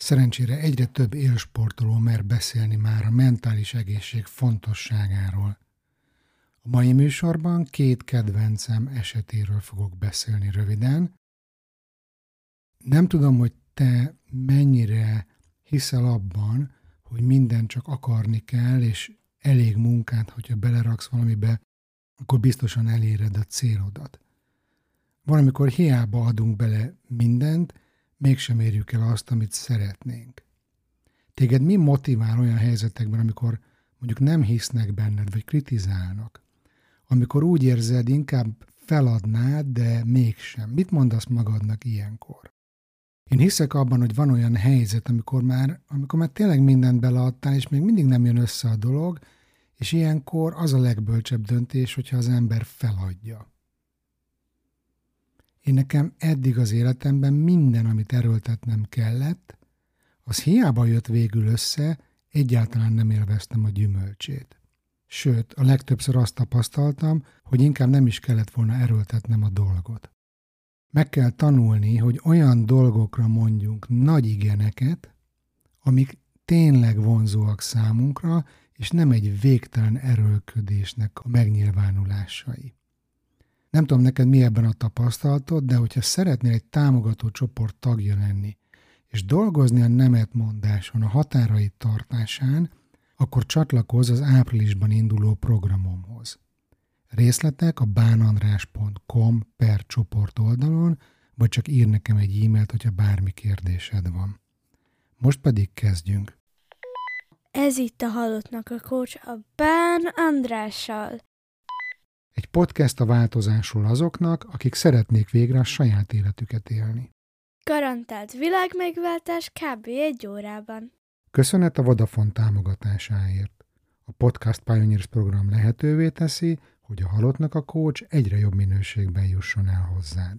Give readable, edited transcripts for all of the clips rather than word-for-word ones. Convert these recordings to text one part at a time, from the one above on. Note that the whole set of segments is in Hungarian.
Szerencsére egyre több élsportoló mer beszélni már a mentális egészség fontosságáról. A mai műsorban 2 kedvencem esetéről fogok beszélni röviden. Nem tudom, hogy te mennyire hiszel abban, hogy mindent csak akarni kell, és elég munkát, hogyha beleraksz valamibe, akkor biztosan eléred a célodat. Valamikor hiába adunk bele mindent, mégsem érjük el azt, amit szeretnénk. Téged mi motivál olyan helyzetekben, amikor mondjuk nem hisznek benned, vagy kritizálnak? Amikor úgy érzed, inkább feladnád, de mégsem. Mit mondasz magadnak ilyenkor? Én hiszek abban, hogy van olyan helyzet, amikor már tényleg mindent beleadtál, és még mindig nem jön össze a dolog, és ilyenkor az a legbölcsebb döntés, hogyha az ember feladja. Én nekem eddig az életemben minden, amit erőltetnem kellett, az hiába jött végül össze, egyáltalán nem élveztem a gyümölcsét. Sőt, a legtöbbször azt tapasztaltam, hogy inkább nem is kellett volna erőltetnem a dolgot. Meg kell tanulni, hogy olyan dolgokra mondjunk nagy igeneket, amik tényleg vonzóak számunkra, és nem egy végtelen erőlködésnek a megnyilvánulásai. Nem tudom neked mi ebben a tapasztalatod, de hogyha szeretnél egy támogató csoport tagja lenni, és dolgozni a nemetmondáson, a határaid tartásán, akkor csatlakozz az áprilisban induló programomhoz. Részletek a banandrás.com/csoport oldalon, vagy csak ír nekem egy e-mailt, hogyha bármi kérdésed van. Most pedig kezdjünk. Ez itt a Halottnak a Coach a Bán Andrással. Egy podcast a változásról azoknak, akik szeretnék végre a saját életüket élni. Garantált világmegváltás kb. 1 órában. Köszönet a Vodafone támogatásáért. A Podcast Pioneers program lehetővé teszi, hogy a Halottnak a Coach egyre jobb minőségben jusson el hozzád.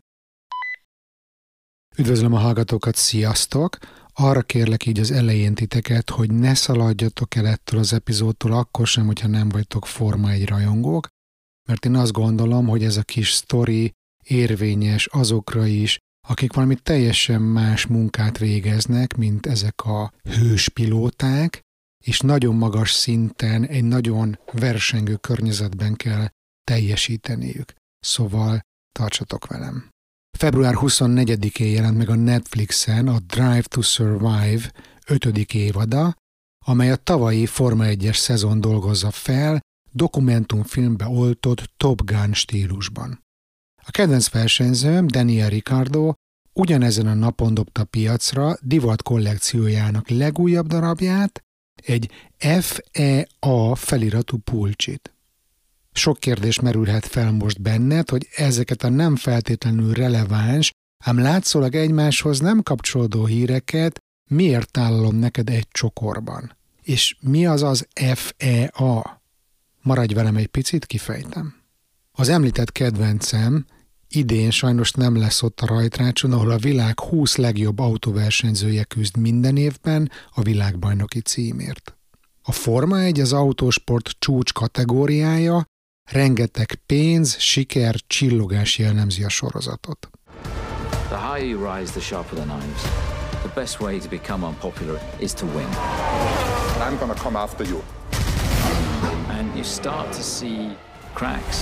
Üdvözlöm a hallgatókat, sziasztok! Arra kérlek így az elején titeket, hogy ne szaladjatok el ettől az epizódtól akkor sem, hogyha nem vagytok Forma 1 rajongók, mert én azt gondolom, hogy ez a kis sztori érvényes azokra is, akik valami teljesen más munkát végeznek, mint ezek a hőspilóták, és nagyon magas szinten, egy nagyon versengő környezetben kell teljesíteniük. Szóval tartsatok velem. Február 24-én jelent meg a Netflixen a Drive to Survive 5. évada, amely a tavalyi Forma 1-es szezon dolgozza fel, dokumentumfilmbe oltott Top Gun stílusban. A kedvenc versenyzőm, Daniel Ricciardo, ugyanezen a napon dobta piacra divat kollekciójának legújabb darabját, egy FEA feliratú pulcsit. Sok kérdés merülhet fel most benned, hogy ezeket a nem feltétlenül releváns, ám látszólag egymáshoz nem kapcsolódó híreket miért tálalom neked egy csokorban. És mi az az FEA? Maradj velem egy picit, kifejtem. Az említett kedvencem idén sajnos nem lesz ott a rajtrácson, ahol a világ 20 legjobb autóversenyzője küzd minden évben a világbajnoki címért. A Forma 1 az autósport csúcs kategóriája, rengeteg pénz, siker, csillogás jellemzi a sorozatot. The higher you rise, the sharper the knives. The best way to become unpopular is to win. I'm gonna come after you. And you start to see cracks.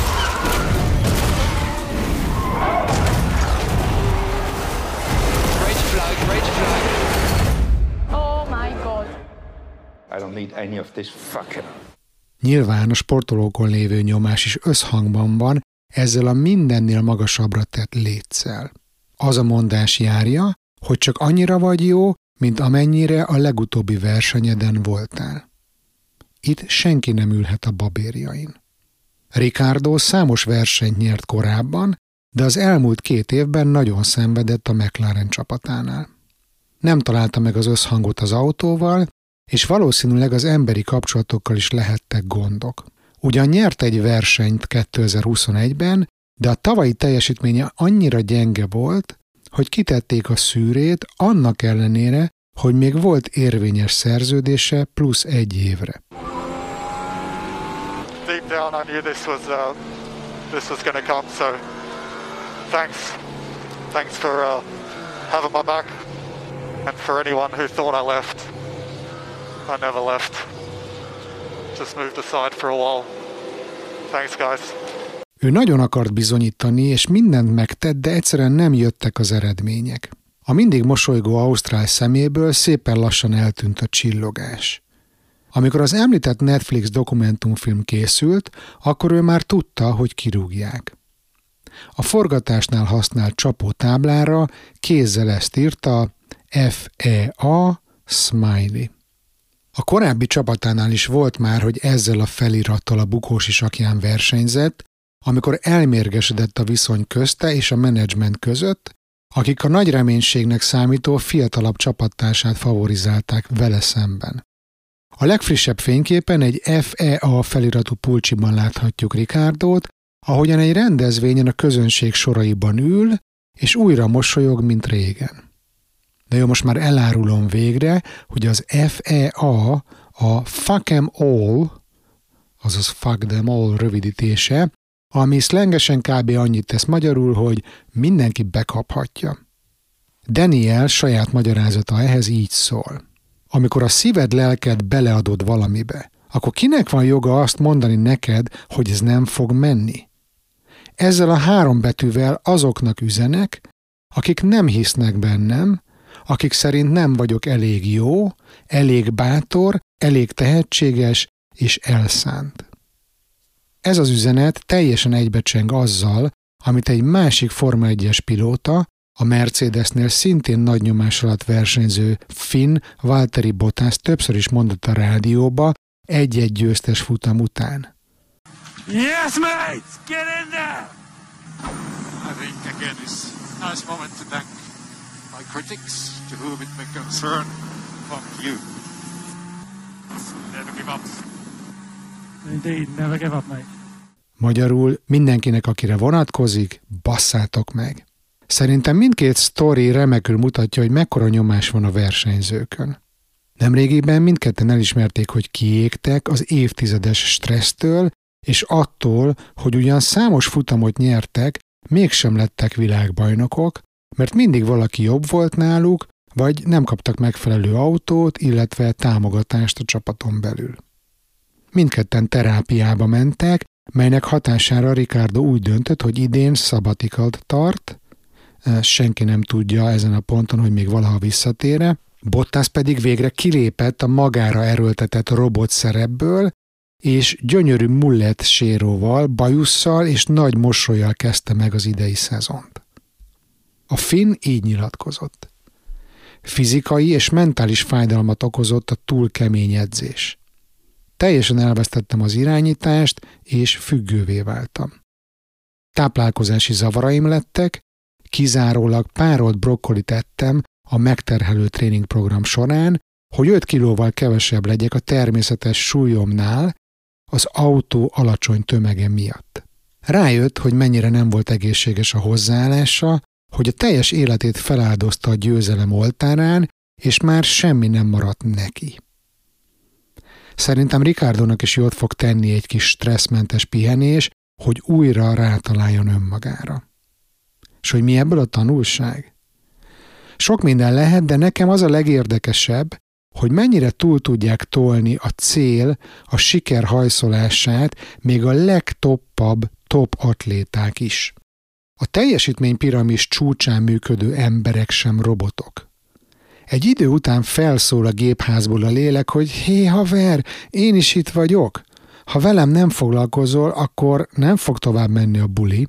Rage flag. Oh my God. I don't need any of this fucking... Nyilván a sportolókon lévő nyomás is összhangban van ezzel a mindennél magasabbra tett létsszel. Az a mondás járja, hogy csak annyira vagy jó, mint amennyire a legutóbbi versenyeden voltál. Itt senki nem ülhet a babérjain. Ricciardo számos versenyt nyert korábban, de az elmúlt 2 évben nagyon szenvedett a McLaren csapatánál. Nem találta meg az összhangot az autóval, és valószínűleg az emberi kapcsolatokkal is lehettek gondok. Ugyan nyert egy versenyt 2021-ben, de a tavalyi teljesítménye annyira gyenge volt, hogy kitették a szűrét annak ellenére, hogy még volt érvényes szerződése plusz 1 évre. Deep down I knew this was going to come, so thanks for having my back And for anyone who thought I left, I never left. Just moved aside for a while. Thanks, guys. Ő nagyon akart bizonyítani, és mindent megtett, de egyszerűen nem jöttek az eredmények. A mindig mosolygó ausztrál szeméből szépen lassan eltűnt a csillogás. Amikor az említett Netflix dokumentumfilm készült, akkor ő már tudta, hogy kirúgják. A forgatásnál használt csapótáblára kézzel ezt írta FEA Smiley. A korábbi csapatánál is volt már, hogy ezzel a felirattal a bukós isakján versenyzett, amikor elmérgesedett a viszony közte és a menedzsment között, akik a nagy reménységnek számító fiatalabb csapattársát favorizálták vele szemben. A legfrissebb fényképen egy FEA feliratú pulcsiban láthatjuk Ricardót, ahogyan egy rendezvényen a közönség soraiban ül, és újra mosolyog, mint régen. De jó, most már elárulom végre, hogy az FEA a Fuck 'em All, azaz Fuck them all rövidítése, ami szlengesen kb. Annyit tesz magyarul, hogy mindenki bekaphatja. Daniel saját magyarázata ehhez így szól. Amikor a szíved, lelked beleadod valamibe, akkor kinek van joga azt mondani neked, hogy ez nem fog menni? Ezzel a 3 betűvel azoknak üzenek, akik nem hisznek bennem, akik szerint nem vagyok elég jó, elég bátor, elég tehetséges és elszánt. Ez az üzenet teljesen egybecseng azzal, amit egy másik Forma 1-es pilóta, a Mercedesnél szintén nagy nyomás alatt versenyző Finn Valtteri Bottas többször is mondott a rádióba egy-egy győztes futam után. Yes, mate! Get in there! I think again is a nice moment to thank my critics, to whom it may concern. Fuck you. Never give up. Indeed, never give up, mate. Magyarul mindenkinek, akire vonatkozik, basszátok meg. Szerintem mindkét sztori remekül mutatja, hogy mekkora nyomás van a versenyzőkön. Nemrégiben mindketten elismerték, hogy kiégtek az évtizedes stressztől, és attól, hogy ugyan számos futamot nyertek, mégsem lettek világbajnokok, mert mindig valaki jobb volt náluk, vagy nem kaptak megfelelő autót, illetve támogatást a csapaton belül. Mindketten terápiába mentek, melynek hatására Ricciardo úgy döntött, hogy idén szabatikalt tart, senki nem tudja ezen a ponton, hogy még valaha visszatér-e, Bottas pedig végre kilépett a magára erőltetett robot szerepből, és gyönyörű mullet séróval, bajusszal és nagy mosollyal kezdte meg az idei szezont. A Finn így nyilatkozott. Fizikai és mentális fájdalmat okozott a túl kemény edzés. Teljesen elvesztettem az irányítást, és függővé váltam. Táplálkozási zavaraim lettek, kizárólag párolt brokkolit ettem a megterhelő tréningprogram során, hogy 5 kilóval kevesebb legyek a természetes súlyomnál az autó alacsony tömege miatt. Rájött, hogy mennyire nem volt egészséges a hozzáállása, hogy a teljes életét feláldozta a győzelem oltárán, és már semmi nem maradt neki. Szerintem Ricciardónak is jót fog tenni egy kis stresszmentes pihenés, hogy újra rátaláljon önmagára. És hogy mi ebből a tanulság? Sok minden lehet, de nekem az a legérdekesebb, hogy mennyire túl tudják tolni a cél, a siker hajszolását még a legtoppabb top atléták is. A teljesítménypiramis csúcsán működő emberek sem robotok. Egy idő után felszól a gépházból a lélek, hogy hé haver, én is itt vagyok. Ha velem nem foglalkozol, akkor nem fog tovább menni a buli.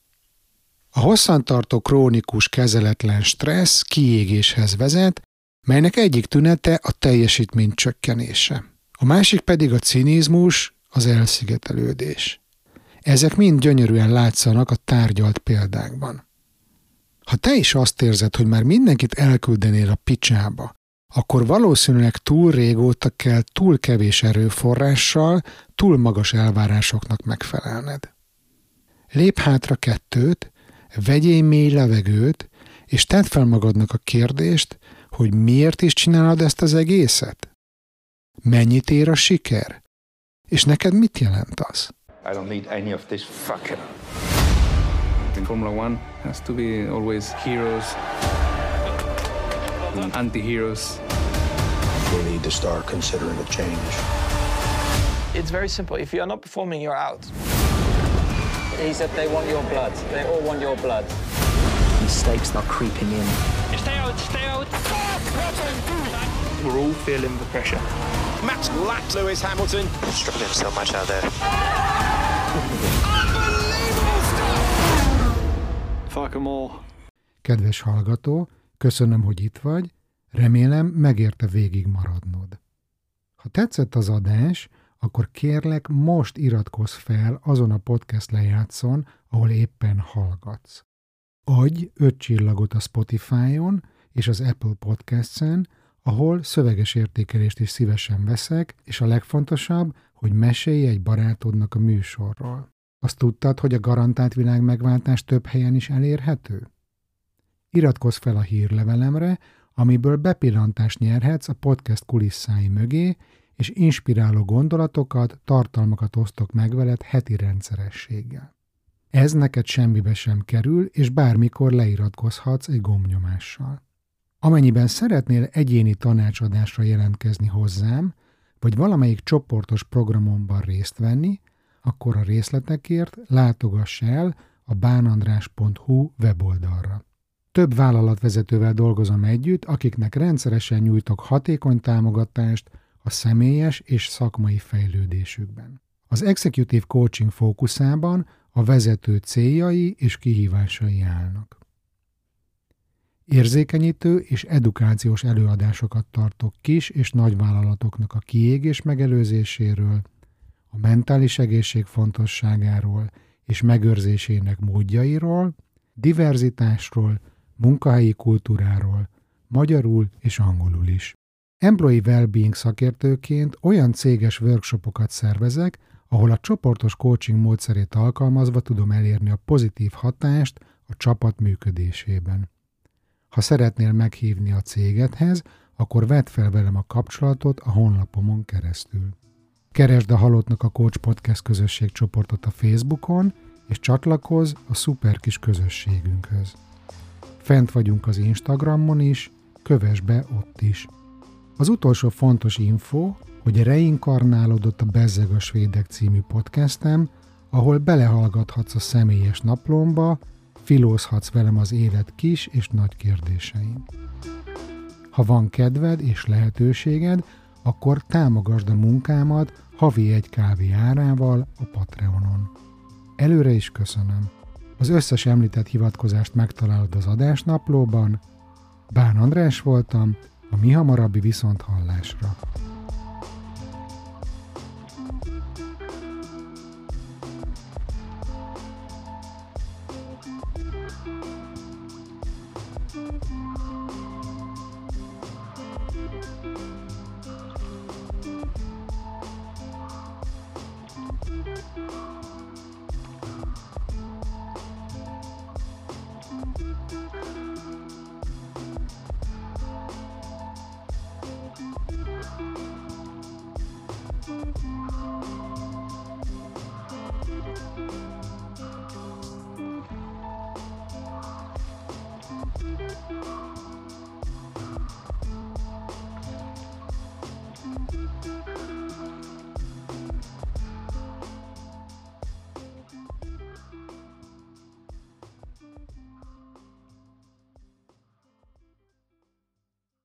A hosszantartó krónikus kezeletlen stressz kiégéshez vezet, melynek egyik tünete a teljesítmény csökkenése. A másik pedig a cinizmus, az elszigetelődés. Ezek mind gyönyörűen látszanak a tárgyalt példákban. Ha te is azt érzed, hogy már mindenkit elküldenél a picsába, akkor valószínűleg túl régóta kell túl kevés erőforrással, túl magas elvárásoknak megfelelned. Lép hátra 2, vegyél mély levegőt, és tedd fel magadnak a kérdést, hogy miért is csinálod ezt az egészet? Mennyit ér a siker? És neked mit jelent az? I don't need any of this fucking. In Formula One has to be always heroes. anti-heroes. We need to start considering a change. It's very simple. If you're not performing, you're out. He said they want your blood. They all want your blood. Mistakes are creeping in. Stay out, stay out. We're all feeling the pressure. Max lapped Lewis Hamilton. Stripping him so much out there. Unbelievable stuff! Fuck 'em all. Kedves hallgató, köszönöm, hogy itt vagy, remélem megérte végig maradnod. Ha tetszett az adás, akkor kérlek most iratkozz fel azon a podcast lejátszón, ahol éppen hallgatsz. Adj 5 csillagot a Spotify-on és az Apple Podcasts-en, ahol szöveges értékelést is szívesen veszek, és a legfontosabb, hogy mesélj egy barátodnak a műsorról. Azt tudtad, hogy a garantált világmegváltás több helyen is elérhető? Iratkozz fel a hírlevelemre, amiből bepillantást nyerhetsz a podcast kulisszái mögé, és inspiráló gondolatokat, tartalmakat osztok meg veled heti rendszerességgel. Ez neked semmibe sem kerül, és bármikor leiratkozhatsz egy gombnyomással. Amennyiben szeretnél egyéni tanácsadásra jelentkezni hozzám, vagy valamelyik csoportos programomban részt venni, akkor a részletekért látogass el a bánandrás.hu weboldalra. Több vállalatvezetővel dolgozom együtt, akiknek rendszeresen nyújtok hatékony támogatást a személyes és szakmai fejlődésükben. Az Executive Coaching fókuszában a vezető céljai és kihívásai állnak. Érzékenyítő és edukációs előadásokat tartok kis és nagyvállalatoknak a kiégés megelőzéséről, a mentális egészség fontosságáról és megőrzésének módjairól, diverzitásról, munkahelyi kultúráról, magyarul és angolul is. Employee Wellbeing szakértőként olyan céges workshopokat szervezek, ahol a csoportos coaching módszerét alkalmazva tudom elérni a pozitív hatást a csapat működésében. Ha szeretnél meghívni a cégedhez, akkor vedd fel velem a kapcsolatot a honlapomon keresztül. Keresd a Halottnak a Coach Podcast közösségcsoportot a Facebookon, és csatlakozz a szuper kis közösségünkhöz. Fent vagyunk az Instagramon is, kövess be ott is. Az utolsó fontos info, hogy reinkarnálódott a Bezzeg a Svédek című podcastem, ahol belehallgathatsz a személyes naplomba, filózhatsz velem az élet kis és nagy kérdésein. Ha van kedved és lehetőséged, akkor támogasd a munkámat havi 1 kávé árával a Patreonon. Előre is köszönöm. Az összes említett hivatkozást megtalálod az adásnaplóban. Bán András voltam, a mihamarabbi viszonthallásra.